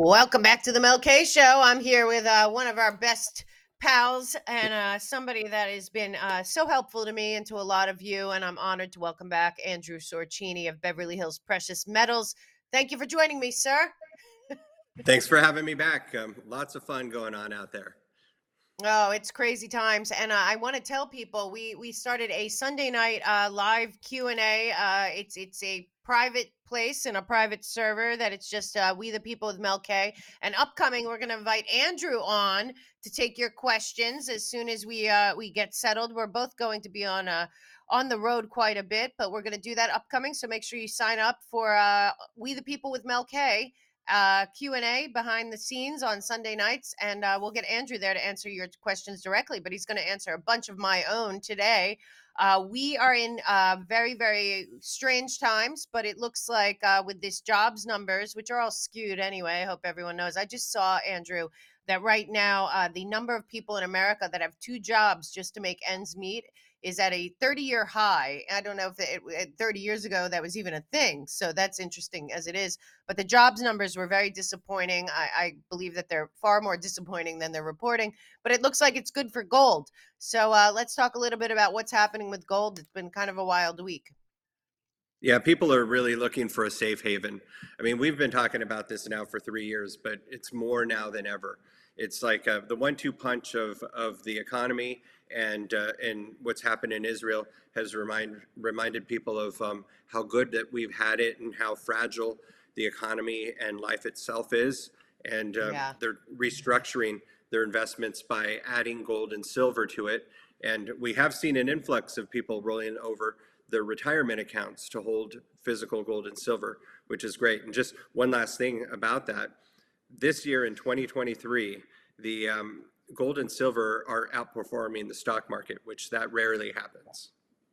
Welcome back to the Mel K Show. I'm here with one of our best pals and somebody that has been so helpful to me and to a lot of you. And I'm honored to welcome back Andrew Sorcini of Beverly Hills Precious Metals. Thank you for joining me, sir. Thanks for having me back. Lots of fun going on out there. Oh, it's crazy times, and I want to tell people we started a Sunday night live Q&A. It's a private place and a private server that it's just we the people with Mel K. And upcoming, we're going to invite Andrew on to take your questions as soon as we get settled. We're both going to be on the road quite a bit, but we're going to do that upcoming. So make sure you sign up for we the people with Mel K Q&A behind the scenes on Sunday nights, and we'll get Andrew there to answer your questions directly, but he's going to answer a bunch of my own today. We are in very, very strange times, but it looks like with this jobs numbers, which are all skewed anyway, I hope everyone knows. I just saw, Andrew, that right now the number of people in America that have two jobs just to make ends meet is at a 30-year high. I don't know if 30 years ago that was even a thing. So that's interesting as it is. But the jobs numbers were very disappointing. I believe that they're far more disappointing than they're reporting, but it looks like it's good for gold. So let's talk a little bit about what's happening with gold. It's been kind of a wild week. Yeah, people are really looking for a safe haven. I mean, we've been talking about this now for 3 years, but it's more now than ever. It's like the one-two punch of the economy and what's happened in Israel has reminded people of how good that we've had it and how fragile the economy and life itself is. And Yeah. they're restructuring their investments by adding gold and silver to it. And we have seen an influx of people rolling over their retirement accounts to hold physical gold and silver, which is great. And just one last thing about that, this year in 2023, the gold and silver are outperforming the stock market, which that rarely happens.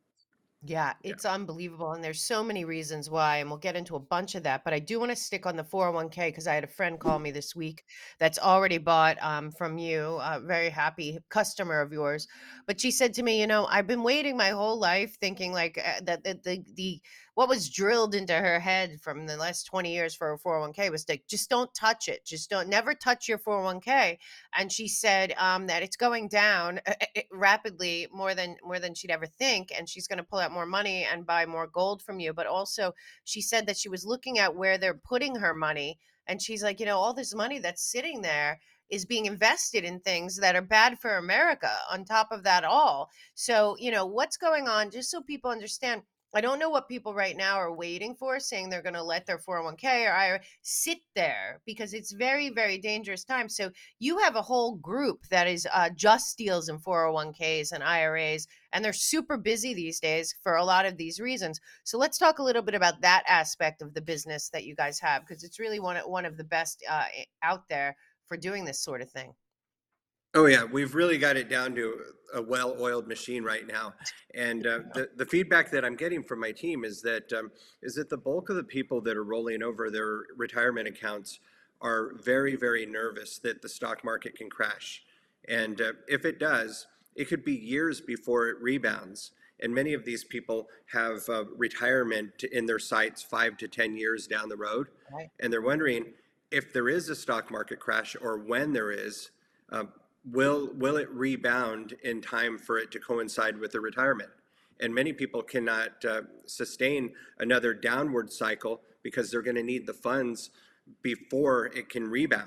Yeah, Yeah. it's unbelievable. And there's so many reasons why, and we'll get into a bunch of that. But I do want to stick on the 401k because I had a friend call me this week that's already bought from you, a very happy customer of yours. But she said to me, I've been waiting my whole life thinking like that the what was drilled into her head from the last 20 years for a 401k was like, just don't touch it. Just don't never touch your 401k. And she said that it's going down rapidly more than she'd ever think, and she's going to pull out more money and buy more gold from you. But also, she said that she was looking at where they're putting her money, and she's like, all this money that's sitting there is being invested in things that are bad for America on top of that all. So, what's going on, just so people understand. I don't know what people right now are waiting for, saying they're going to let their 401k or IRA sit there because it's very, very dangerous time. So you have a whole group that is just deals in 401ks and IRAs, and they're super busy these days for a lot of these reasons. So let's talk a little bit about that aspect of the business that you guys have, because it's really one of the best out there for doing this sort of thing. Oh yeah, we've really got it down to a well-oiled machine right now, and the feedback that I'm getting from my team is that the bulk of the people that are rolling over their retirement accounts are very, very nervous that the stock market can crash, and if it does, it could be years before it rebounds. And many of these people have retirement in their sights 5 to 10 years down the road, Right. and they're wondering if there is a stock market crash or when there is. Uh, will it rebound in time for it to coincide with the retirement? And many people cannot sustain another downward cycle because they're going to need the funds before it can rebound.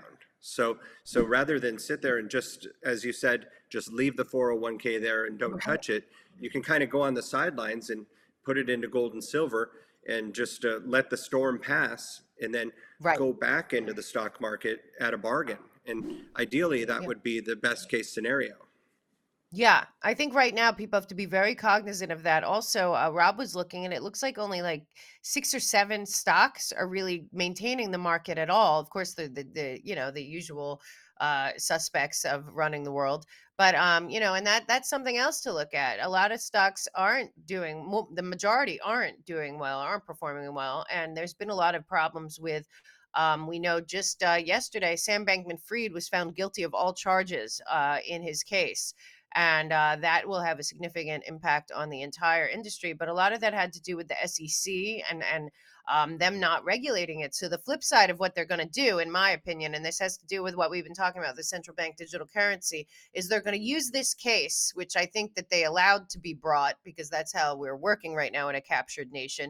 So rather than sit there and just, as you said, just leave the 401k there and don't Right. touch it, you can kind of go on the sidelines and put it into gold and silver and just let the storm pass and then Right. go back into the stock market at a bargain. And ideally, that Yeah. would be the best case scenario. Yeah, I think right now people have to be very cognizant of that. Also, Rob was looking, and it looks like only like 6 or 7 stocks are really maintaining the market at all. Of course, the usual suspects of running the world, but and that's something else to look at. A lot of stocks aren't doing. The majority aren't doing well, aren't performing well, and there's been a lot of problems with. We know just yesterday, Sam Bankman-Fried was found guilty of all charges in his case, and that will have a significant impact on the entire industry. But a lot of that had to do with the SEC and them not regulating it. So the flip side of what they're going to do, in my opinion, and this has to do with what we've been talking about, the central bank digital currency, is they're going to use this case, which I think that they allowed to be brought because that's how we're working right now in a captured nation.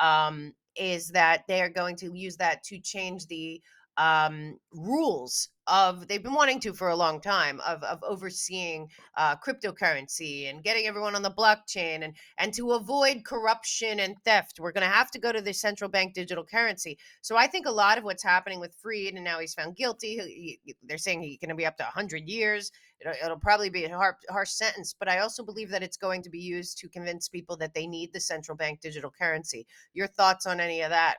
Is that they are going to use that to change the rules of they've been wanting to for a long time of overseeing cryptocurrency and getting everyone on the blockchain and to avoid corruption and theft. We're going to have to go to the central bank digital currency. So I think a lot of what's happening with Freed, and now he's found guilty, they're saying he's going to be up to 100 years. It'll probably be a harsh sentence, but I also believe that it's going to be used to convince people that they need the central bank digital currency. Your thoughts on any of that?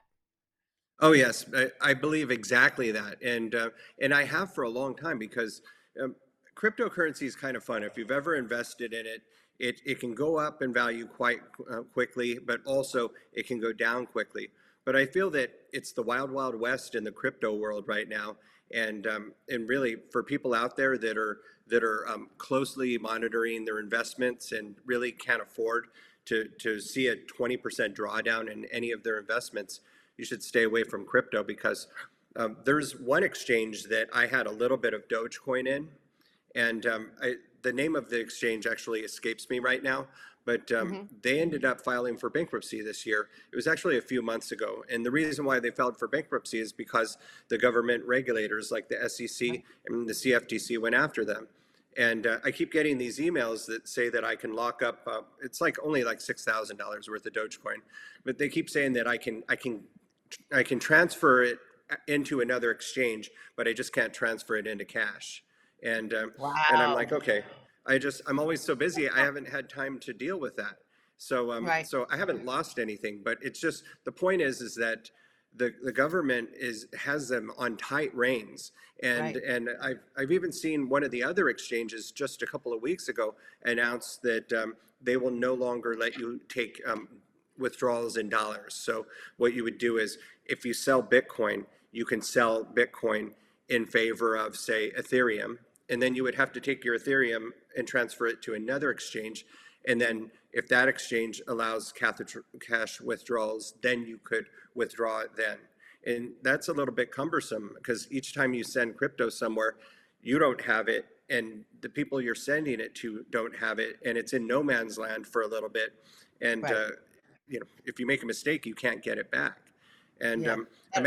Oh yes, I believe exactly that, and I have for a long time because um, cryptocurrency is kind of fun. If you've ever invested in it, it can go up in value quite quickly, but also it can go down quickly. But I feel that it's the wild, wild west in the crypto world right now, and really for people out there that are closely monitoring their investments and really can't afford to see a 20% drawdown in any of their investments, you should stay away from crypto because there's one exchange that I had a little bit of Dogecoin in, and the name of the exchange actually escapes me right now. But Hmm. they ended up filing for bankruptcy this year. It was actually a few months ago, and the reason why they filed for bankruptcy is because the government regulators, like the SEC and the CFTC, went after them. And I keep getting these emails that say that I can lock up. It's like only like $6,000 worth of Dogecoin, but they keep saying that I can transfer it into another exchange, but I just can't transfer it into cash. And I'm like, Wow. okay, I'm always so busy, I haven't had time to deal with that. Right. So I haven't lost anything, but it's just the point is that the government has them on tight reins, and Right. I've even seen one of the other exchanges just a couple of weeks ago announce that they will no longer let you take withdrawals in dollars. So what you would do is if you sell Bitcoin, you can sell Bitcoin in favor of, say, Ethereum. And then you would have to take your Ethereum and transfer it to another exchange. And then if that exchange allows cash withdrawals, then you could withdraw it then. And that's a little bit cumbersome because each time you send crypto somewhere, you don't have it, and the people you're sending it to don't have it, and it's in no man's land for a little bit. And Right. if you make a mistake, you can't get it back. And Yeah.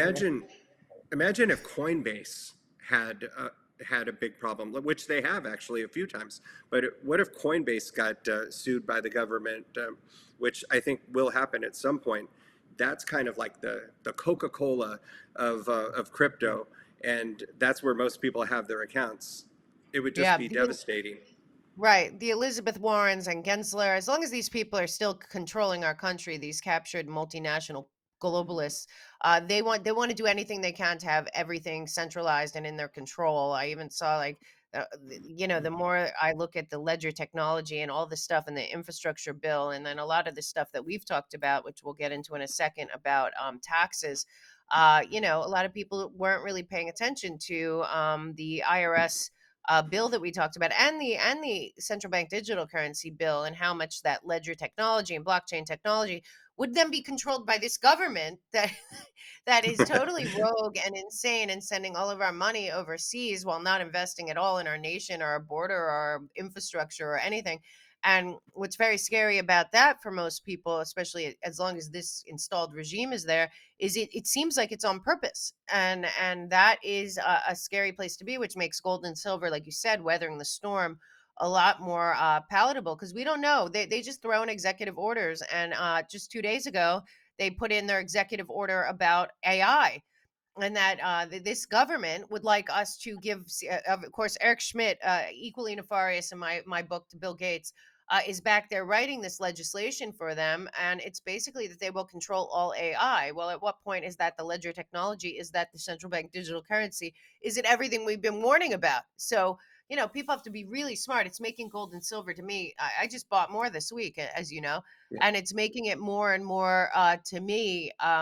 imagine if Coinbase had had a big problem, which they have actually a few times. But what if Coinbase got sued by the government, which I think will happen at some point? That's kind of like the Coca-Cola of crypto, and that's where most people have their accounts. It would just Yeah. be devastating. Right. The Elizabeth Warrens and Gensler, as long as these people are still controlling our country, these captured multinational globalists, they want to do anything they can to have everything centralized and in their control. I even saw like the more I look at the ledger technology and all the stuff in the infrastructure bill, and then a lot of the stuff that we've talked about, which we'll get into in a second about taxes. A lot of people weren't really paying attention to the IRS bill that we talked about, and the central bank digital currency bill, and how much that ledger technology and blockchain technology would then be controlled by this government that that is totally rogue and insane and sending all of our money overseas while not investing at all in our nation or our border or our infrastructure or anything. And what's very scary about that for most people, especially as long as this installed regime is there, is it seems like it's on purpose, and that is a scary place to be, which makes gold and silver, like you said, weathering the storm a lot more palatable, because we don't know, they just throw in executive orders, and just 2 days ago they put in their executive order about AI, and that this government would like us to give, of course, Eric Schmidt, equally nefarious in my book to Bill Gates, is back there writing this legislation for them, and it's basically that they will control all AI. Well, at what point is that the ledger technology? Is that the central bank digital currency? Is it everything we've been warning about? So people have to be really smart. It's making gold and silver to me. I just bought more this week, as you know, Yeah. and it's making it more and more to me.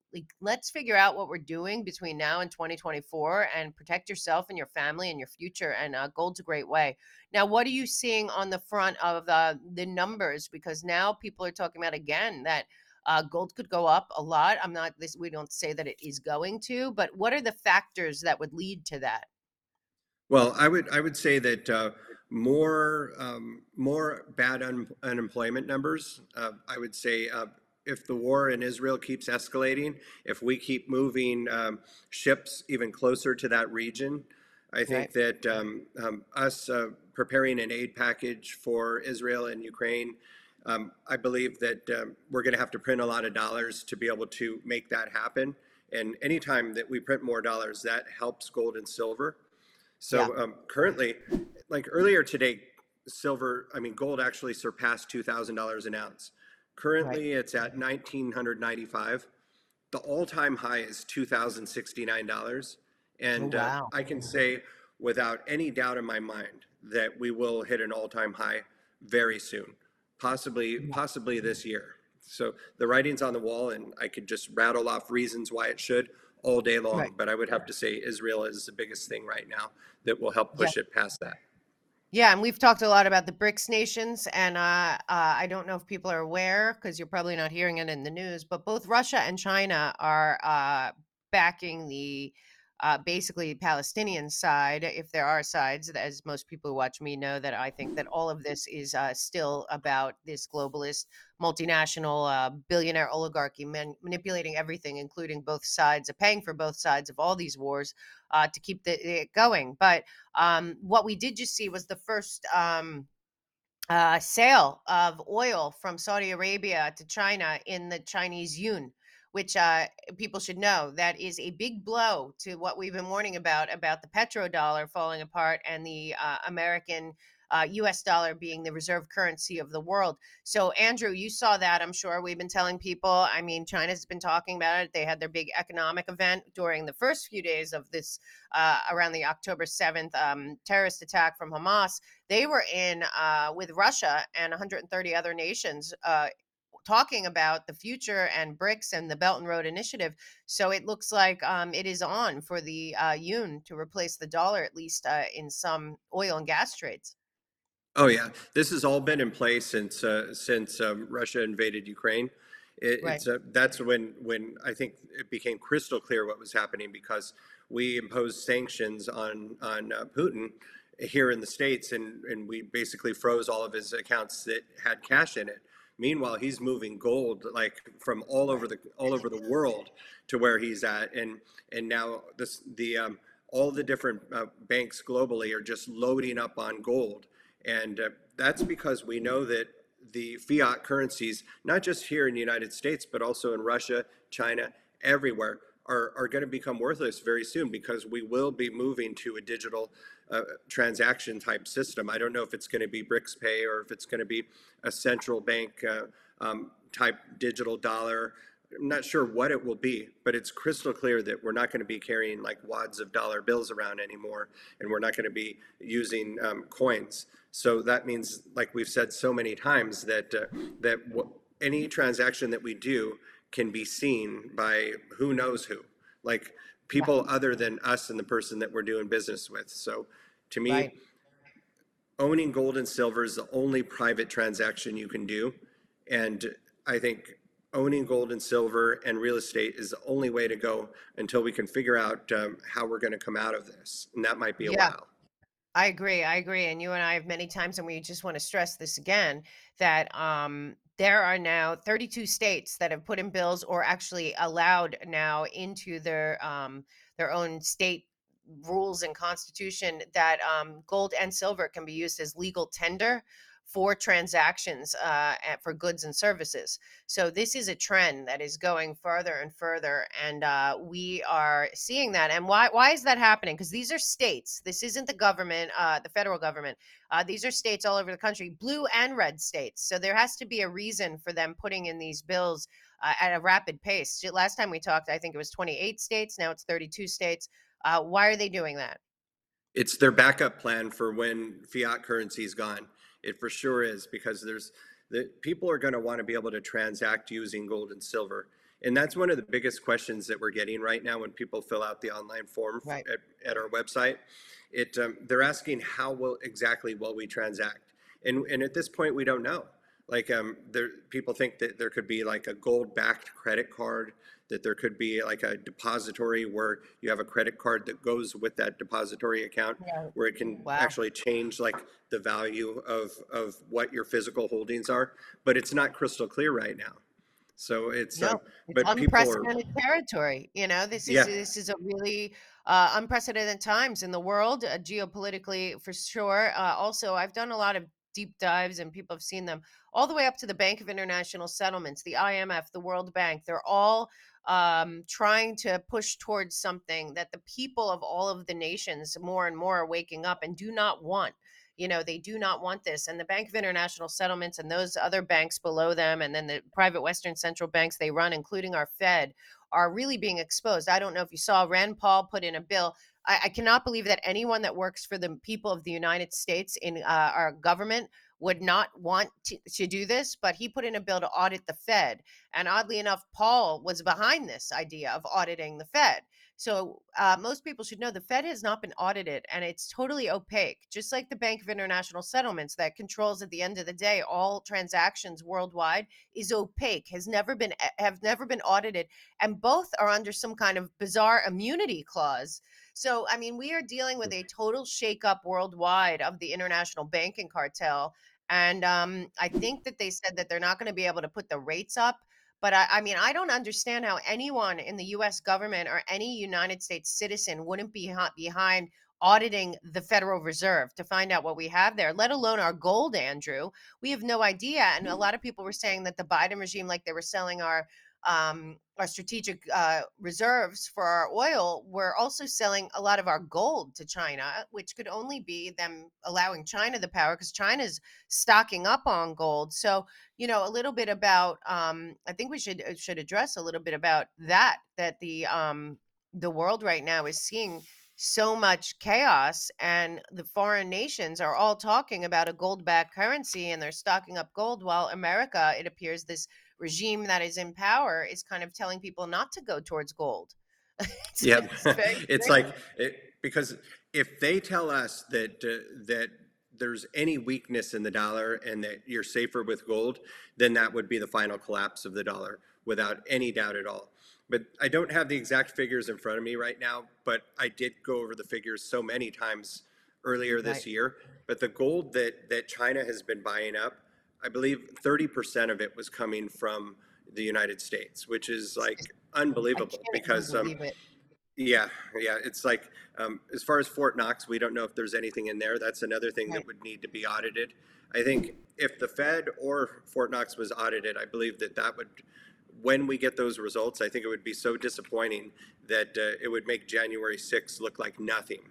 like, let's figure out what we're doing between now and 2024 and protect yourself and your family and your future. And gold's a great way. Now, what are you seeing on the front of the numbers? Because now people are talking about again that gold could go up a lot. I'm not this. We don't say that it is going to, but what are the factors that would lead to that? Well, I would say that more bad unemployment numbers. I would say if the war in Israel keeps escalating, if we keep moving ships even closer to that region, I Right. think that us preparing an aid package for Israel and Ukraine, I believe that we're going to have to print a lot of dollars to be able to make that happen. And anytime that we print more dollars, that helps gold and silver. Yeah. So currently, like earlier today, gold actually surpassed $2,000 an ounce. Right. Currently, it's at 1,995. The all-time high is $2,069, Oh, and wow. I can say without any doubt in my mind that we will hit an all-time high very soon, possibly this year. So the writing's on the wall, and I could just rattle off reasons why it should all day Right. long. But I would have to say Israel is the biggest thing right now that will help Yeah. push it past that. Yeah, and we've talked a lot about the BRICS nations, and I don't know if people are aware because you're probably not hearing it in the news, but both Russia and China are backing the basically Palestinian side, if there are sides. As most people who watch me know, that I think that all of this is still about this globalist, multinational, billionaire oligarchy manipulating everything, including both sides, paying for both sides of all these wars to keep it going. But what we did just see was the first sale of oil from Saudi Arabia to China in the Chinese yuan, which people should know that is a big blow to what we've been warning about the petrodollar falling apart and the American. US dollar being the reserve currency of the world. So, Andrew, you saw that, I'm sure. We've been telling people. I mean, China's been talking about it. They had their big economic event during the first few days of this, around the October 7th terrorist attack from Hamas. They were in with Russia and 130 other nations talking about the future and BRICS and the Belt and Road Initiative. So it looks like it is on for the yuan to replace the dollar, at least in some oil and gas trades. Oh yeah, this has all been in place since Russia invaded Ukraine. Right. That's when I think it became crystal clear what was happening because we imposed sanctions on Putin here in the States, and we basically froze all of his accounts that had cash in it. Meanwhile, he's moving gold like from all over the world to where he's at, and now the all the different banks globally are just loading up on gold, and that's because we know that the fiat currencies, not just here in the United States, but also in Russia, China, everywhere, are going to become worthless very soon because we will be moving to a digital transaction type system. I don't know if it's going to be BRICS Pay or if it's going to be a central bank type digital dollar. I'm not sure what it will be, but it's crystal clear that we're not going to be carrying like wads of dollar bills around anymore, and we're not going to be using coins. So that means, like we've said so many times, that any transaction that we do can be seen by who knows who, like Yeah. people other than us and the person that we're doing business with. So, to me, Right. owning gold and silver is the only private transaction you can do, and I think owning gold and silver and real estate is the only way to go until we can figure out how we're going to come out of this, and that might be a Yeah. while. I agree. I agree. And you and I have many times, and we just want to stress this again that there are now 32 states that have put in bills or actually allowed now into their own state rules and constitution that gold and silver can be used as legal tender for transactions for goods and services. So this is a trend that is going further and further, and we are seeing that. And why is that happening? Because these are states. This isn't the government, the federal government. These are states all over the country, blue and red states. So there has to be a reason for them putting in these bills at a rapid pace. Last time we talked, I think it was 28 states. Now it's 32 states. Why are they doing that? It's their backup plan for when fiat currency is gone. It for sure is because the people are going to want to be able to transact using gold and silver. And that's one of the biggest questions that we're getting right now when people fill out the online form Right. at our website. They're asking how will exactly will we transact, and at this point we don't know. Like there, people think that there could be like a gold-backed credit card, that there could be like a depository where you have a credit card that goes with that depository account, Yeah. where it can Wow. actually change like the value of what your physical holdings are. But it's not crystal clear right now. So No, it's but people are, unprecedented territory. yeah, This is a really unprecedented times in the world, geopolitically for sure. Also, I've done a lot of deep dives, and people have seen them all the way up to the Bank of International Settlements, the IMF, the World Bank. They're all trying to push towards something that the people of all of the nations more and more are waking up and do not want. They do not want this. And the Bank of International Settlements and those other banks below them, and then the private Western central banks they run, including our Fed, are really being exposed. I don't know if you saw Rand Paul put in a bill. I cannot believe that anyone that works for the people of the United States in our government would not want to do this, but he put in a bill to audit the Fed. And oddly enough, Paul was behind this idea of auditing the Fed. So most people should know the Fed has not been audited, and it's totally opaque, just like the Bank of International Settlements that controls at the end of the day all transactions worldwide is opaque, have never been audited, and both are under some kind of bizarre immunity clause. So I mean, we are dealing with a total shakeup worldwide of the international banking cartel. And I think that they said that they're not going to be able to put the rates up, but I mean, I don't understand how anyone in the US government or any United States citizen wouldn't be behind auditing the Federal Reserve to find out what we have there, let alone our gold, Andrew. We have no idea. And a lot of people were saying that the Biden regime, like they were selling our strategic reserves for our oil, we're also selling a lot of our gold to China, which could only be them allowing China the power because China's stocking up on gold. So a little bit about I think we should address a little bit about that the world right now is seeing so much chaos, and the foreign nations are all talking about a gold backed currency and they're stocking up gold, while America, it appears, this regime that is in power is kind of telling people not to go towards gold. yeah. It's very It's like strange. because if they tell us that there's any weakness in the dollar and that you're safer with gold, then that would be the final collapse of the dollar without any doubt at all. But I don't have the exact figures in front of me right now, but I did go over the figures so many times earlier this Right. year. But the gold that China has been buying up, I believe 30% of it was coming from the United States, which is like I unbelievable can't even because believe it. yeah, yeah, it's like as far as Fort Knox, we don't know if there's anything in there. That's another thing that Right. would need to be audited. I think if the Fed or Fort Knox was audited, I believe that would, when we get those results, I think it would be so disappointing that it would make January 6th look like nothing.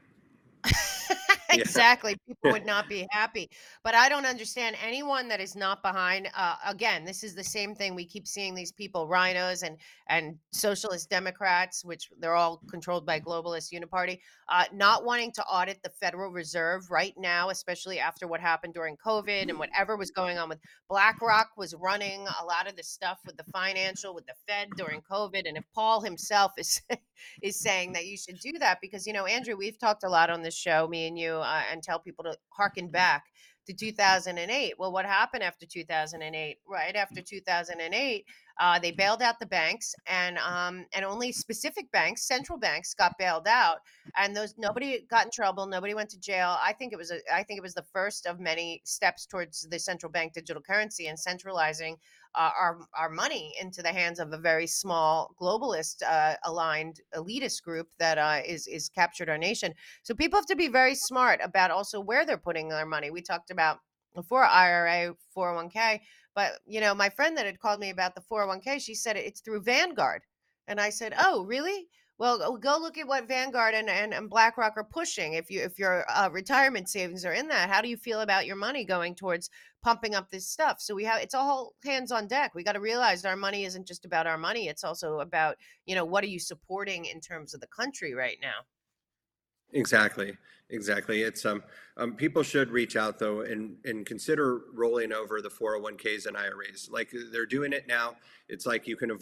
Yeah. Exactly. People would not be happy. But I don't understand anyone that is not behind. Again, this is the same thing. We keep seeing these people, rhinos and socialist Democrats, which they're all controlled by globalist uniparty, not wanting to audit the Federal Reserve right now, especially after what happened during COVID and whatever was going on with BlackRock was running a lot of the stuff with the financial, with the Fed during COVID. And if Paul himself is saying that you should do that, because Andrew, we've talked a lot on this show, me and you, and tell people to harken back to 2008. Well, what happened after 2008? Right after 2008, they bailed out the banks, and only specific banks, central banks, got bailed out, and those nobody got in trouble, nobody went to jail. I think it was the first of many steps towards the central bank digital currency and centralizing our money into the hands of a very small globalist aligned elitist group that is captured our nation. So people have to be very smart about also where they're putting their money. We talked about before IRA, 401k, but my friend that had called me about the 401k, she said it's through Vanguard, and I said, "Oh, really?" Well, go look at what Vanguard and BlackRock are pushing. If your retirement savings are in that, how do you feel about your money going towards pumping up this stuff? So it's all hands on deck. We got to realize our money isn't just about our money. It's also about, what are you supporting in terms of the country right now? Exactly, exactly. People should reach out though and consider rolling over the 401ks and IRAs. Like they're doing it now. It's like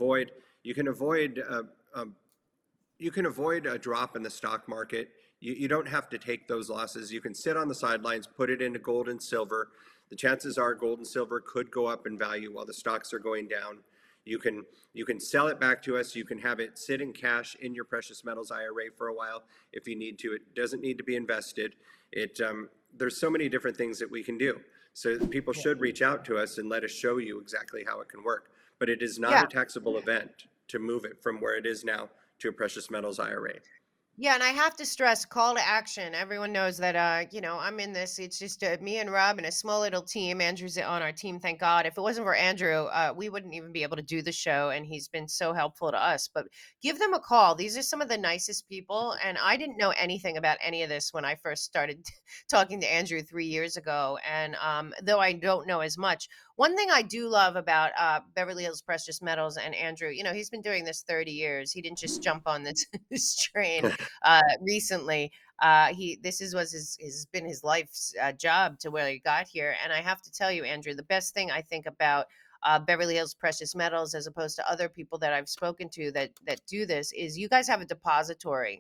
you can avoid um, you can avoid a drop in the stock market. You don't have to take those losses. You can sit on the sidelines, put it into gold and silver. The chances are gold and silver could go up in value while the stocks are going down. You can you can sell it back to us. You can have it sit in cash in your precious metals IRA for a while if you need to. It doesn't need to be invested. There's so many different things that we can do. So people Yeah. should reach out to us and let us show you exactly how it can work. But it is not Yeah. a taxable event to move it from where it is now to a precious metals IRA. Yeah, and I have to stress call to action. Everyone knows that I'm in this. It's just me and Rob and a small little team. Andrew's on our team, thank God. If it wasn't for Andrew, we wouldn't even be able to do the show, and he's been so helpful to us. But give them a call. These are some of the nicest people, and I didn't know anything about any of this when I first started talking to Andrew 3 years ago, and though I don't know as much, one thing I do love about Beverly Hills Precious Metals and Andrew, he's been doing this 30 years. He didn't just jump on this this train recently. He this is was his has been his life's job to where he got here. And I have to tell you, Andrew, the best thing I think about Beverly Hills Precious Metals, as opposed to other people that I've spoken to that do this, is you guys have a depository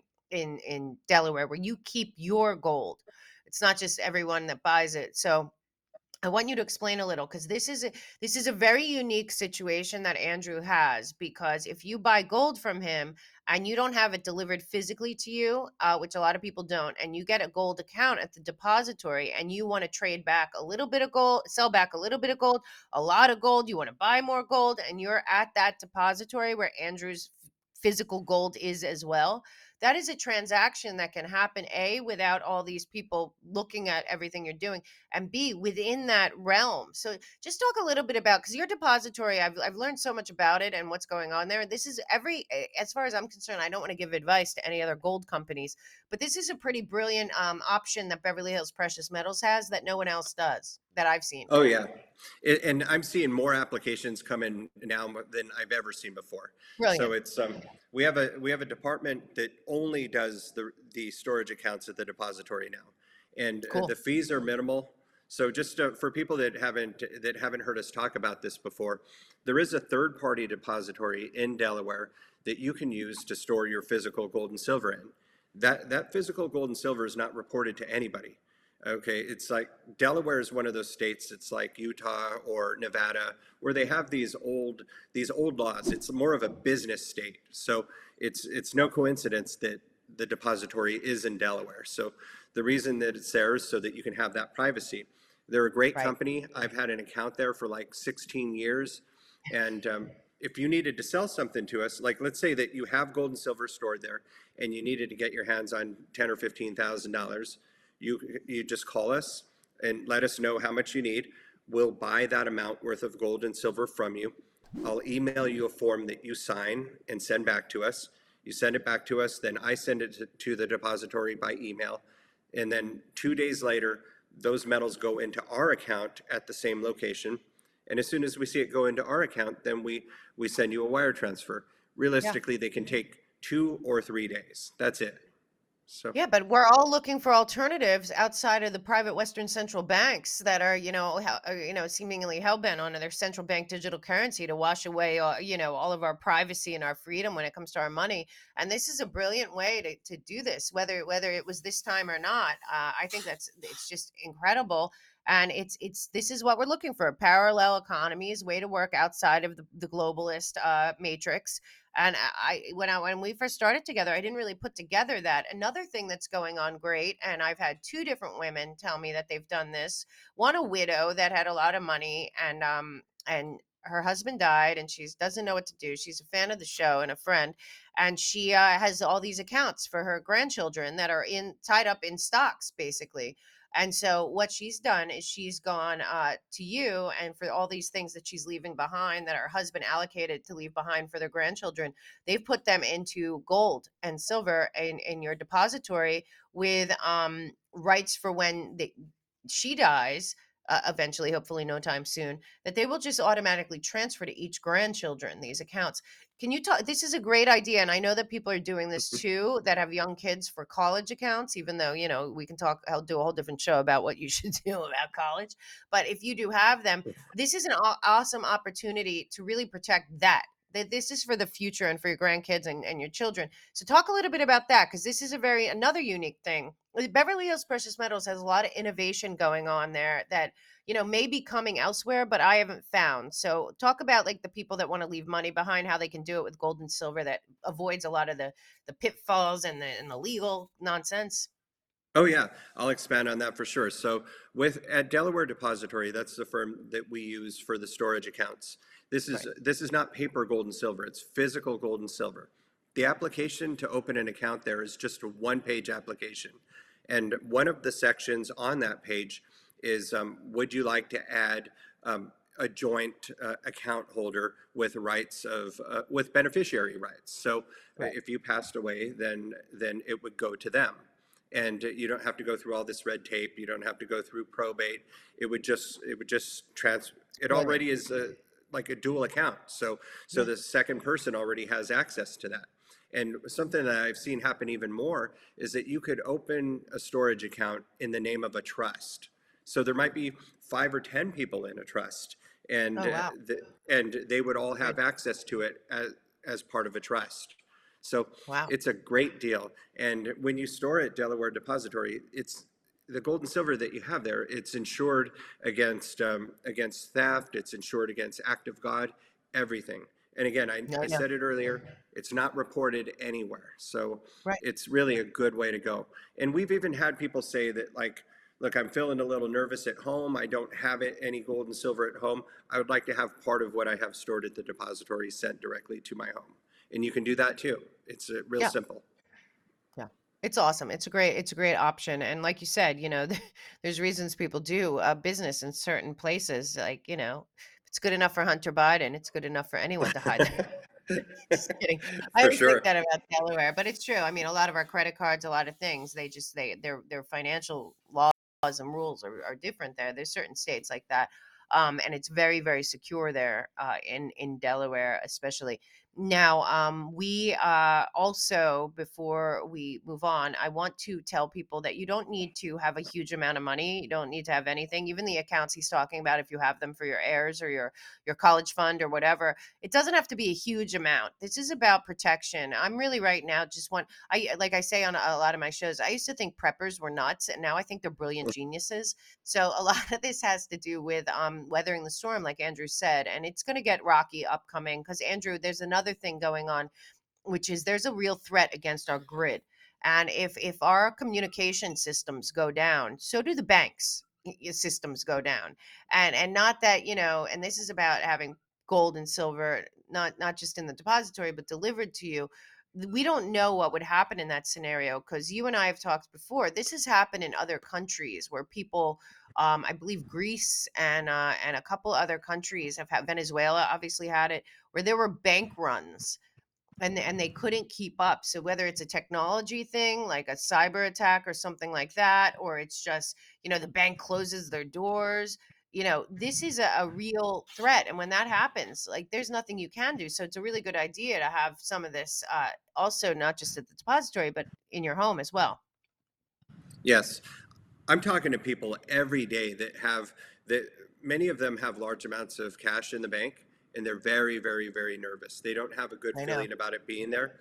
in Delaware where you keep your gold. It's not just everyone that buys it. So I want you to explain a little because this is a very unique situation that Andrew has, because if you buy gold from him and you don't have it delivered physically to you, which a lot of people don't, and you get a gold account at the depository and you want to trade back a little bit of gold, sell back a little bit of gold, a lot of gold, you want to buy more gold, and you're at that depository where Andrew's physical gold is as well. That is a transaction that can happen A, without all these people looking at everything you're doing, and B, within that realm. So just talk a little bit about, because your depository, I've learned so much about it and what's going on there. This is as far as I'm concerned, I don't want to give advice to any other gold companies, but this is a pretty brilliant option that Beverly Hills Precious Metals has that no one else does that I've seen. Oh yeah, and I'm seeing more applications come in now than I've ever seen before. So Brilliant. it's we have a department that only does the storage accounts at the depository now, and Cool. the fees are minimal. So just for people that haven't heard us talk about this before, there is a third party depository in Delaware that you can use to store your physical gold and silver in. That physical gold and silver is not reported to anybody. Okay, it's like Delaware is one of those states. It's like Utah or Nevada, where they have these old laws. It's more of a business state, so it's no coincidence that the depository is in Delaware. So the reason that it's there is so that you can have that privacy. They're a great Right. company. I've had an account there for like 16 years, and if you needed to sell something to us, like let's say that you have gold and silver stored there, and you needed to get your hands on $10,000 or $15,000, you just call us and let us know how much you need. We'll buy that amount worth of gold and silver from you. I'll email you a form that you sign and send back to us. You send it back to us, then I send it to the depository by email. And then 2 days later, those metals go into our account at the same location. And as soon as we see it go into our account, then we send you a wire transfer. Yeah. Realistically, they can take 2 or 3 days. That's it. So, Yeah, but we're all looking for alternatives outside of the private Western central banks that are, seemingly hell bent on their central bank digital currency to wash away, all of our privacy and our freedom when it comes to our money. And this is a brilliant way to do this, whether it was this time or not. I think it's just incredible. And it's this is what we're looking for: parallel economies, way to work outside of the globalist matrix. And when we first started together, I didn't really put together that. Another thing that's going on great, and I've had two different women tell me that they've done this. One, a widow that had a lot of money, and her husband died, and she doesn't know what to do. She's a fan of the show and a friend, and she has all these accounts for her grandchildren that are in tied up in stocks, basically. And so what she's done is she's gone to you, and for all these things that she's leaving behind that her husband allocated to leave behind for their grandchildren, they've put them into gold and silver in your depository with rights for when she dies. Eventually, hopefully, no time soon, that they will just automatically transfer to each grandchildren these accounts. Can you talk this is a great idea, and I know that people are doing this too that have young kids for college accounts, even though, we can talk I'll do a whole different show about what you should do about college. But if you do have them, this is an awesome opportunity to really protect that. That this is for the future and for your grandkids and your children. So talk a little bit about that because this is another unique thing. Beverly Hills Precious Metals has a lot of innovation going on there that may be coming elsewhere, but I haven't found. So talk about like the people that want to leave money behind, how they can do it with gold and silver that avoids a lot of the pitfalls and the legal nonsense. Oh yeah, I'll expand on that for sure. So with at Delaware Depository, that's the firm that we use for the storage accounts. Right. This is not paper gold and silver, it's physical gold and silver. The application to open an account there is just a one-page application. And one of the sections on that page is would you like to add a joint account holder with rights of with beneficiary rights? So Right. if you passed away, then it would go to them, and you don't have to go through all this red tape. You don't have to go through probate. It would just it Brilliant. already is like a dual account. So Yeah. the second person already has access to that. And something that I've seen happen even more is that you could open a storage account in the name of a trust. So there might be 5 or 10 people in a trust, and Oh wow. and they would all Great. have access to it as part of a trust. So Wow. it's a great deal. And when you store at Delaware Depository, it's the gold and silver that you have there. It's insured against theft. It's insured against act of God, everything. And again, No, I no. said it earlier. It's not reported anywhere, so Right. it's really a good way to go. And we've even had people say that like, look, I'm feeling a little nervous at home. I don't have any gold and silver at home. I would like to have part of what I have stored at the depository sent directly to my home. And you can do that too. It's real Yeah. simple. Yeah. It's awesome. It's a great option. And like you said, there's reasons people do business in certain places. Like, if it's good enough for Hunter Biden, it's good enough for anyone to hide. Just kidding. I For always think sure. that about Delaware, but it's true. I mean, a lot of our credit cards, a lot of things, their financial laws and rules are different there. There's certain states like that. And it's very, very secure there in Delaware, especially. Now, we also, before we move on, I want to tell people that you don't need to have a huge amount of money. You don't need to have anything. Even the accounts he's talking about, if you have them for your heirs or your college fund or whatever, it doesn't have to be a huge amount. This is about protection. I'm really right now just want I like I say on a lot of my shows, I used to think preppers were nuts and now I think they're brilliant geniuses. So a lot of this has to do with weathering the storm like Andrew said, and it's going to get rocky upcoming cuz Andrew, there's another thing going on, which is there's a real threat against our grid. And if our communication systems go down, so do the banks systems go down. And not that, and this is about having gold and silver, not just in the depository, but delivered to you. We don't know what would happen in that scenario because you and I have talked before. This has happened in other countries where people, I believe Greece and a couple other countries have had. Venezuela obviously had it, where there were bank runs and they couldn't keep up. So whether it's a technology thing like a cyber attack or something like that, or it's just, the bank closes their doors, this is a real threat. And when that happens, like there's nothing you can do. So it's a really good idea to have some of this also not just at the depository, but in your home as well. Yes. I'm talking to people every day that many of them have large amounts of cash in the bank, and they're very, very, very nervous. They don't have a good I know. feeling about it being there.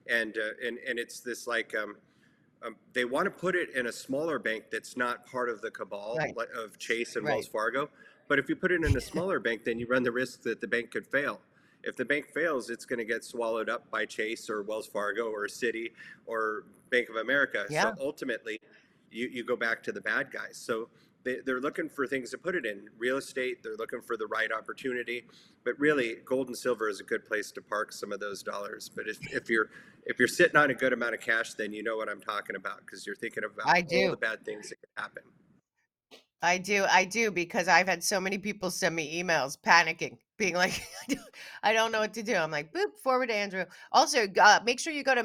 And it's this like, they want to put it in a smaller bank that's not part of the cabal Right. of Chase and Wells Right. Fargo. But if you put it in a smaller bank, then you run the risk that the bank could fail. If the bank fails, it's going to get swallowed up by Chase or Wells Fargo or Citi or Bank of America. Yeah. So ultimately, you go back to the bad guys. So they're looking for things to put it in real estate. They're looking for the right opportunity, but really gold and silver is a good place to park some of those dollars. But if you're sitting on a good amount of cash, then you know what I'm talking about because you're thinking about I all the do. bad things that could happen. I do, because I've had so many people send me emails panicking, being like, I don't know what to do. I'm like, boop, forward to Andrew. Also, make sure you go to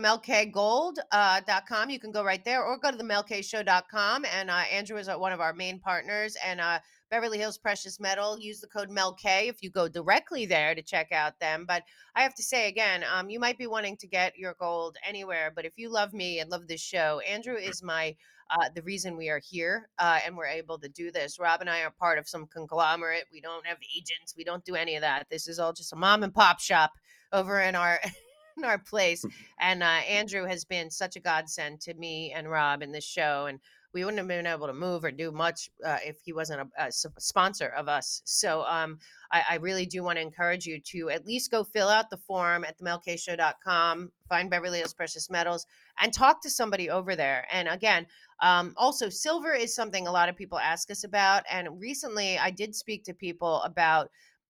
melkgold.com. You can go right there, or go to the melkshow.com. And Andrew is one of our main partners. And Beverly Hills Precious Metal, use the code MELK if you go directly there to check out them. But I have to say again, you might be wanting to get your gold anywhere, but if you love me and love this show, Andrew is the reason we are here, and we're able to do this. Rob and I are part of some conglomerate. We don't have agents. We don't do any of that. This is all just a mom and pop shop over in our in our place. And Andrew has been such a godsend to me and Rob in this show. And we wouldn't have been able to move or do much if he wasn't a sponsor of us. So I really do want to encourage you to at least go fill out the form at themelkshow.com, find Beverly Hills Precious Metals, and talk to somebody over there. And again, also, silver is something a lot of people ask us about. And recently, I did speak to people about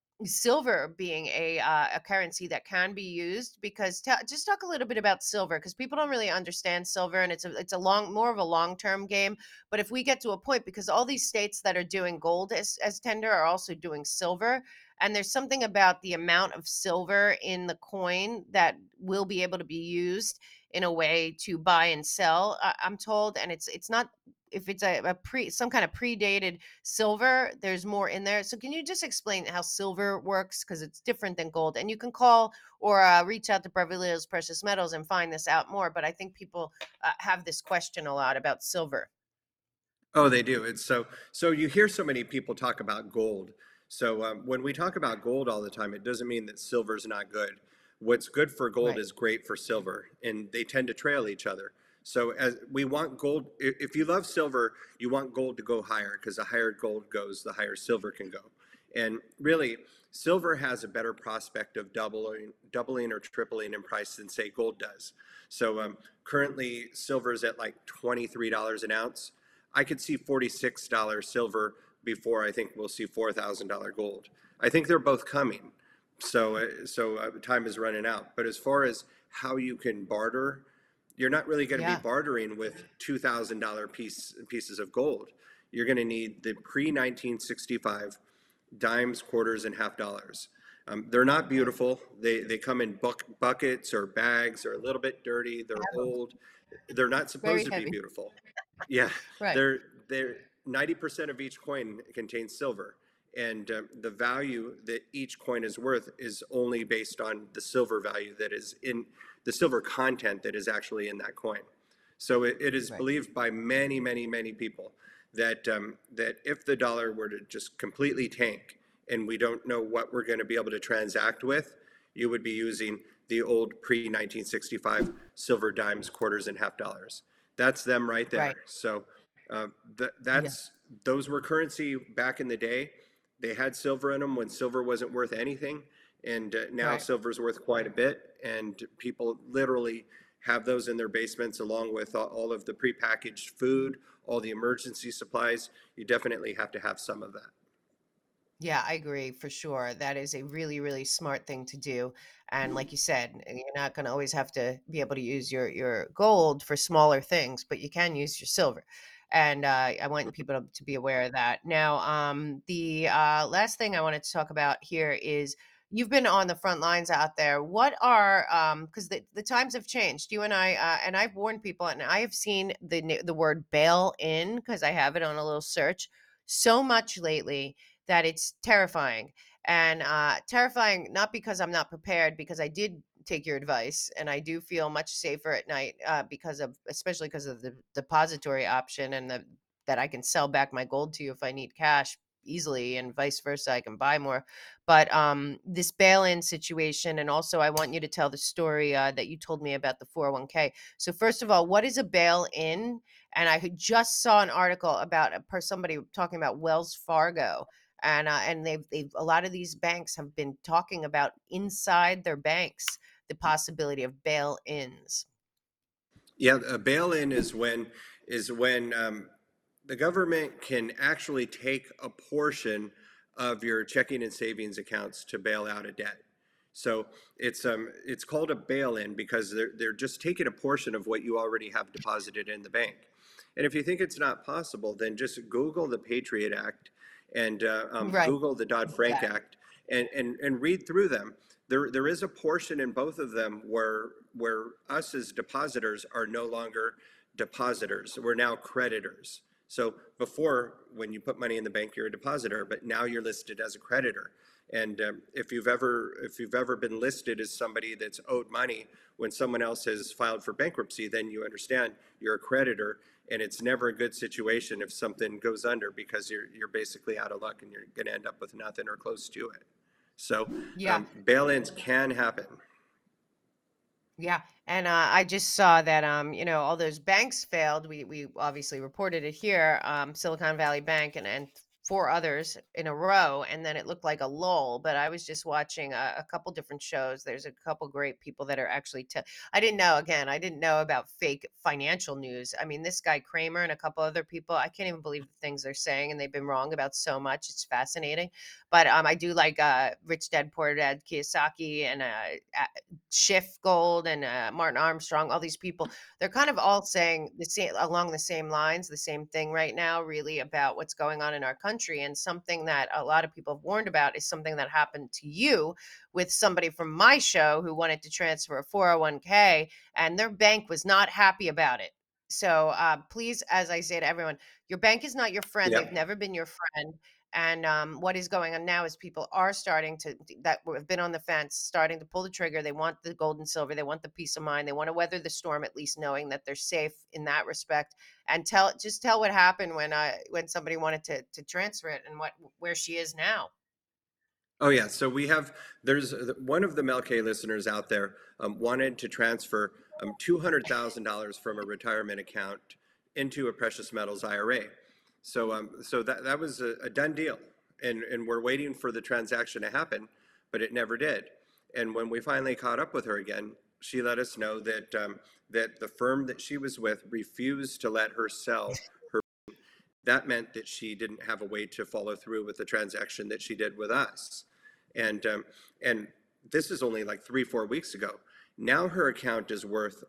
silver being a currency that can be used, because just talk a little bit about silver, because people don't really understand silver, and it's a long more of a long term game. But if we get to a point, because all these states that are doing gold as tender are also doing silver, and there's something about the amount of silver in the coin that will be able to be used in a way to buy and sell, I'm told. And it's not, if it's a pre some kind of predated silver, there's more in there. So can you just explain how silver works, because it's different than gold? And you can call or reach out to Beverly Hills Precious Metals and find this out more. But I think people have this question a lot about silver. Oh, they do. It's so you hear so many people talk about gold. So when we talk about gold all the time, it doesn't mean that silver's not good. What's good for gold Right. is great for silver, and they tend to trail each other. So as we want gold, if you love silver, you want gold to go higher, because the higher gold goes, the higher silver can go. And really, silver has a better prospect of doubling or tripling in price than say gold does. So currently, silver is at like $23 an ounce. I could see $46 silver before I think we'll see $4,000 gold. I think they're both coming. So time is running out. But as far as how you can barter, you're not really going to be Yeah. bartering with $2,000 pieces of gold. You're going to need the pre 1965 dimes, quarters, and half dollars. They're not Right. beautiful. They come in buckets or bags. They're a little bit dirty. They're old. They're not supposed Very to be heavy. beautiful. Yeah, Right. they're 90% of each coin contains silver, and the value that each coin is worth is only based on the silver value that is in the silver content that is actually in that coin. So it is Right. believed by many, many, many people that that if the dollar were to just completely tank and we don't know what we're going to be able to transact with, you would be using the old pre 1965 silver dimes, quarters, and half dollars. That's them right Right. there. So uh, Yeah. that's those were currency back in the day. They had silver in them when silver wasn't worth anything, and now Right. silver's worth quite a bit. And people literally have those in their basements along with all of the prepackaged food, all the emergency supplies. You definitely have to have some of that. Yeah, I agree for sure. That is a really, really smart thing to do. And like you said, you're not going to always have to be able to use your gold for smaller things, but you can use your silver. And I want people to be aware of that. Now, the last thing I wanted to talk about here is, you've been on the front lines out there. What are, because the times have changed. You and I, and I've warned people, and I have seen the word bail in, because I have it on a little search so much lately that it's terrifying. And terrifying, not because I'm not prepared, because I did take your advice and I do feel much safer at night, especially because of the depository option, and that I can sell back my gold to you if I need cash easily, and vice versa, I can buy more. But this bail-in situation, and also I want you to tell the story that you told me about the 401k. So first of all, what is a bail-in? And I just saw an article about somebody talking about Wells Fargo, and they've a lot of these banks have been talking about inside their banks the possibility of bail-ins. Yeah, a bail-in is when the government can actually take a portion of your checking and savings accounts to bail out a debt. So it's called a bail-in because they're just taking a portion of what you already have deposited in the bank. And if you think it's not possible, then just Google the Patriot Act and Right. Google the Dodd-Frank Exactly. Act and read through them. There is a portion in both of them where us as depositors are no longer depositors. We're now creditors. So before, when you put money in the bank, you're a depositor, but now you're listed as a creditor. And if you've ever been listed as somebody that's owed money when someone else has filed for bankruptcy, then you understand you're a creditor, and it's never a good situation if something goes under because you're basically out of luck and you're going to end up with nothing or close to it. So Yeah. bail-ins can happen. Yeah, and I just saw that all those banks failed. We obviously reported it here, Silicon Valley Bank and four others in a row, and then it looked like a lull. But I was just watching a couple different shows. There's a couple great people that are actually. I didn't know. Again, I didn't know about fake financial news. I mean, this guy Kramer and a couple other people. I can't even believe the things they're saying, and they've been wrong about so much. It's fascinating. But I do like Rich Dad Poor Dad Kiyosaki and Schiff Gold and Martin Armstrong, all these people, they're kind of all saying the same along the same lines, the same thing right now, really about what's going on in our country. And something that a lot of people have warned about is something that happened to you with somebody from my show who wanted to transfer a 401k, and their bank was not happy about it. So please, as I say to everyone, your bank is not your friend. They've Yep. never been your friend. And what is going on now is people are starting to that have been on the fence, starting to pull the trigger. They want the gold and silver. They want the peace of mind. They want to weather the storm, at least knowing that they're safe in that respect. And tell what happened when somebody wanted to transfer it and what where she is now. Oh yeah, so there's one of the Melk listeners out there wanted to transfer $200,000 from a retirement account into a precious metals IRA. So that was a done deal, and we're waiting for the transaction to happen, but it never did. And when we finally caught up with her again, she let us know that the firm that she was with refused to let her sell. That meant that she didn't have a way to follow through with the transaction that she did with us. And this is only like 3-4 weeks ago. Now her account is worth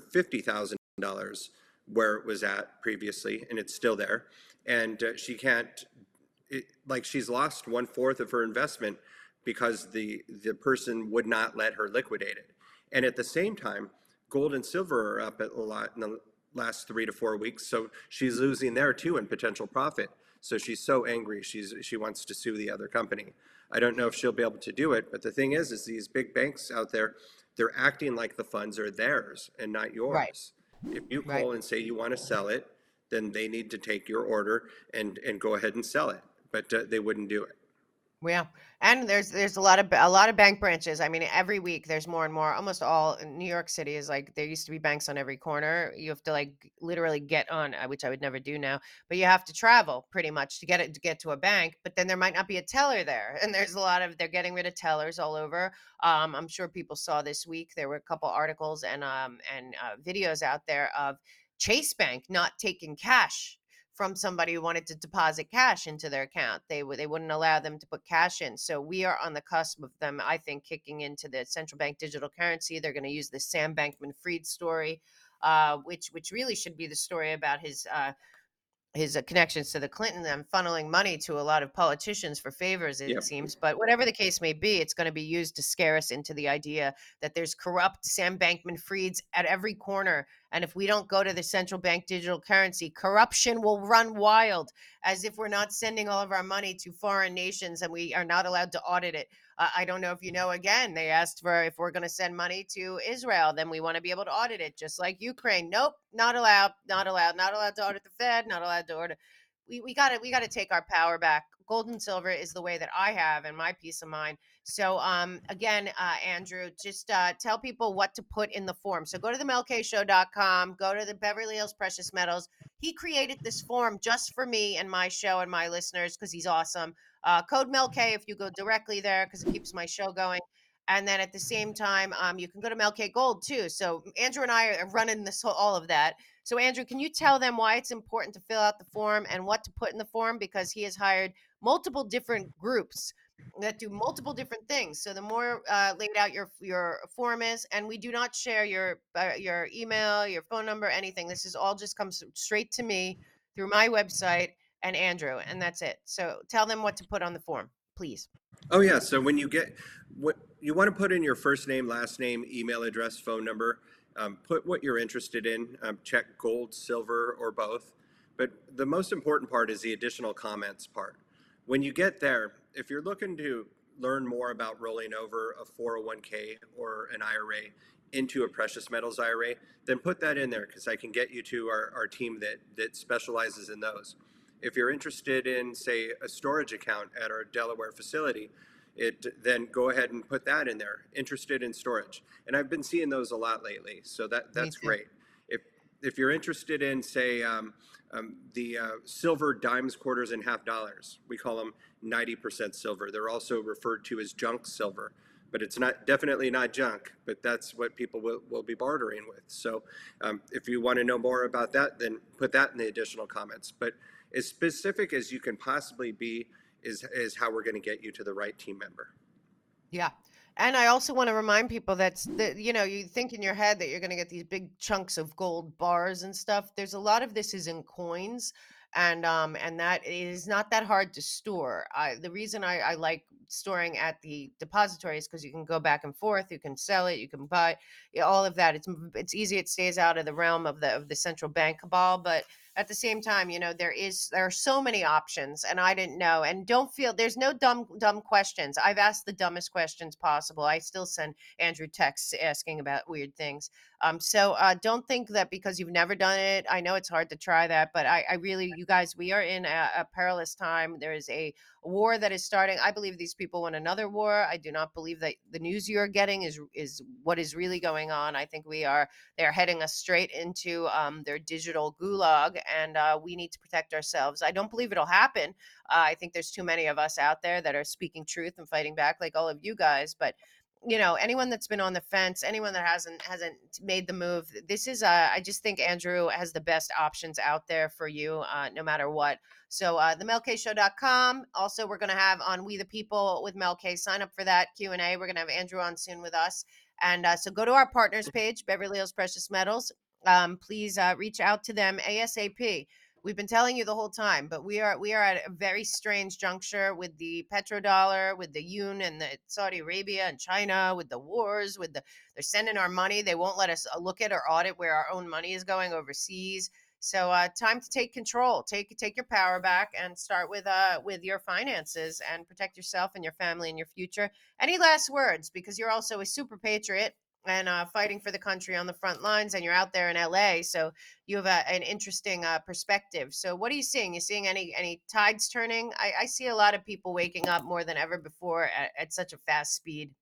$150,000 where it was at previously, and it's still there. And she can't, like, she's lost 1/4 of her investment because the person would not let her liquidate it. And at the same time, gold and silver are up a lot in the last 3 to 4 weeks, so she's losing there too in potential profit. So she's so angry, she wants to sue the other company. I don't know if she'll be able to do it, but the thing is these big banks out there, they're acting like the funds are theirs and not Right. yours. If you Right. call and say you want to sell it, then they need to take your order and go ahead and sell it. But they wouldn't do it. Yeah, and there's a lot of bank branches. I mean, every week there's more and more. Almost all in New York City is like there used to be banks on every corner. You have to like literally get on, which I would never do now. But you have to travel pretty much to get to a bank. But then there might not be a teller there, and there's a lot of they're getting rid of tellers all over. I'm sure people saw this week there were a couple articles and videos out there of Chase Bank not taking cash from somebody who wanted to deposit cash into their account. They wouldn't allow them to put cash in. So we are on the cusp of them, I think, kicking into the central bank digital currency. They're going to use the Sam Bankman-Fried story, which really should be the story about his connections to the Clinton and funneling money to a lot of politicians for favors, it Yep. seems. But whatever the case may be, it's going to be used to scare us into the idea that there's corrupt Sam Bankman Frieds at every corner. And if we don't go to the central bank digital currency, corruption will run wild, as if we're not sending all of our money to foreign nations and we are not allowed to audit it. I don't know if you know, again, they asked for if we're going to send money to Israel, then we want to be able to audit it, just like Ukraine. Nope, not allowed, not allowed, not allowed to audit the Fed, not allowed to audit. We got to take our power back. Gold and silver is the way that I have and my peace of mind. So again, Andrew, just tell people what to put in the form. So go to the melkshow.com, go to the Beverly Hills Precious Metals. He created this form just for me and my show and my listeners because he's awesome. Code MelK if you go directly there because it keeps my show going. And then at the same time, you can go to MelK Gold too. So Andrew and I are running all of that. So Andrew, can you tell them why it's important to fill out the form and what to put in the form? Because he has hired multiple different groups that do multiple different things. So the more laid out your form is, and we do not share your email, your phone number, anything. This is all just comes straight to me through my website and Andrew, and that's it. So tell them what to put on the form, please. Oh yeah. So when you get what you want to put in your first name, last name, email address, phone number. Put what you're interested in. Check gold, silver, or both. But the most important part is the additional comments part. When you get there, if you're looking to learn more about rolling over a 401k or an IRA into a precious metals IRA, then put that in there because I can get you to our team that specializes in those. If you're interested in, say, a storage account at our Delaware facility, then go ahead and put that in there. Interested in storage, and I've been seeing those a lot lately, so Me that's too. great. If you're interested in, say, the silver dimes, quarters, and half dollars, we call them 90% silver. They're also referred to as junk silver, but it's not definitely not junk. But that's what people will be bartering with. So if you want to know more about that, then put that in the additional comments. But as specific as you can possibly be is how we're going to get you to the right team member. Yeah. And I also want to remind people that you think in your head that you're going to get these big chunks of gold bars and stuff. There's a lot of this is in coins, and that is not that hard to store. The reason I like storing at the depository is because you can go back and forth, you can sell it, you can buy, yeah, all of that. It's easy. It stays out of the realm of the central bank cabal, but at the same time, there are so many options, and I didn't know. And don't feel there's no dumb questions. I've asked the dumbest questions possible. I still send Andrew texts asking about weird things. So don't think that because you've never done it. I know it's hard to try that, but I really, you guys, we are in a perilous time. There is a war that is starting. I believe these people want another war. I do not believe that the news you're getting is what is really going on. I think they're heading us straight into their digital gulag, and we need to protect ourselves. I don't believe it'll happen. I think there's too many of us out there that are speaking truth and fighting back, like all of you guys. But anyone that's been on the fence, anyone that hasn't made the move, this is I just think Andrew has the best options out there for you, no matter what. So the melkshow.com. Also, we're going to have on We the People with Mel K. Sign up for that Q&A. We're going to have Andrew on soon with us. And so go to our partners page, Beverly Hills Precious Metals. Please reach out to them ASAP. We've been telling you the whole time, but we are at a very strange juncture with the petrodollar, with the yuan, and the Saudi Arabia and China, with the wars, they're sending our money. They won't let us look at or audit where our own money is going overseas. So time to take control. Take your power back and start with your finances and protect yourself and your family and your future. Any last words? Because you're also a super patriot and fighting for the country on the front lines, and you're out there in LA, so you have an interesting perspective. So, what are you seeing? You seeing any tides turning? I see a lot of people waking up more than ever before at such a fast speed.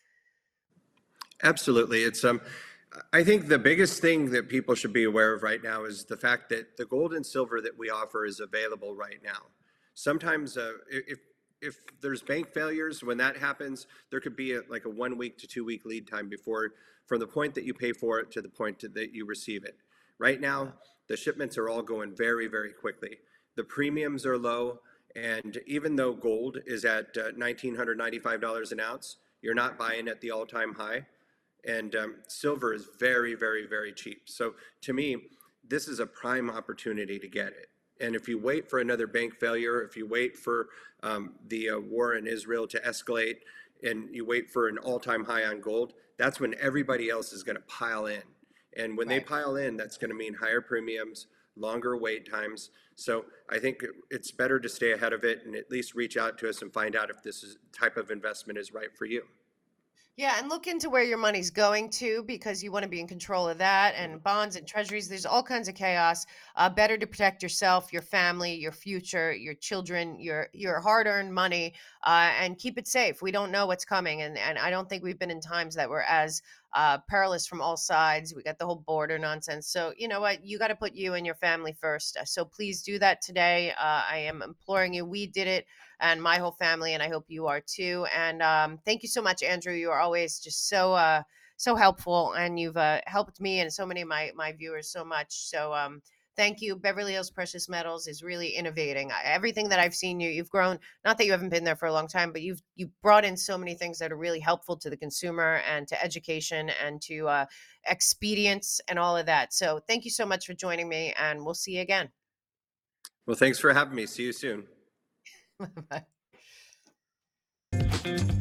Absolutely. I think the biggest thing that people should be aware of right now is the fact that the gold and silver that we offer is available right now. Sometimes, if there's bank failures, when that happens, there could be like a 1 week to 2 week lead time before, from the point that you pay for it to the point that you receive it. Right Yeah. now, the shipments are all going very, very quickly. The premiums are low, and even though gold is at $1,995 an ounce, you're not buying at the all-time high, and silver is very, very, very cheap. So to me, this is a prime opportunity to get it. And if you wait for another bank failure, if you wait for the war in Israel to escalate, and you wait for an all-time high on gold, that's when everybody else is going to pile in. And when they Right. pile in, that's going to mean higher premiums, longer wait times. So I think it's better to stay ahead of it and at least reach out to us and find out if type of investment is right for you. Yeah, and look into where your money's going to, because you want to be in control of that, and bonds and treasuries. There's all kinds of chaos. Better to protect yourself, your family, your future, your children, your hard-earned money, and keep it safe. We don't know what's coming, and I don't think we've been in times that were as perilous from all sides. We got the whole border nonsense. So you know what? You got to put you and your family first. So please do that today. I am imploring you. We did it, and my whole family, and I hope you are too. And thank you so much, Andrew. You are always just so helpful, and you've helped me and so many of my viewers so much. So Thank you. Beverly Hills Precious Metals is really innovating. Everything that I've seen you've grown. Not that you haven't been there for a long time, but you've brought in so many things that are really helpful to the consumer and to education and to expedience and all of that. So thank you so much for joining me, and we'll see you again. Well, thanks for having me. See you soon. Bye.